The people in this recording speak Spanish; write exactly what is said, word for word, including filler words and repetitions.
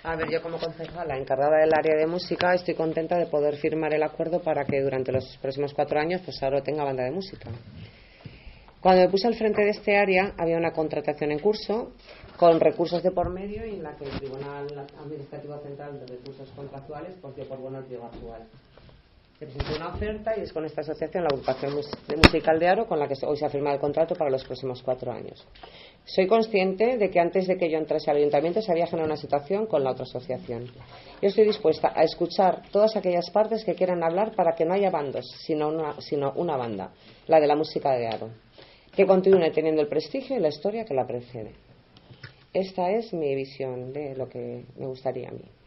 A ver, yo como concejala encargada del área de música estoy contenta de poder firmar el acuerdo para que durante los próximos cuatro años pues ahora tenga banda de música. Cuando me puse al frente de este área había una contratación en curso con recursos de por medio y en la que el Tribunal Administrativo Central de Recursos Contractuales pues dio por bueno el pliego actual. Se presentó una oferta y es con esta asociación, la agrupación musical de Aro, con la que hoy se ha firmado el contrato para los próximos cuatro años. Soy consciente de que antes de que yo entrase al ayuntamiento se había generado una situación con la otra asociación. Yo estoy dispuesta a escuchar todas aquellas partes que quieran hablar para que no haya bandos, sino una, sino una banda, la de la música de Aro, que continúe teniendo el prestigio y la historia que la precede. Esta es mi visión de lo que me gustaría a mí.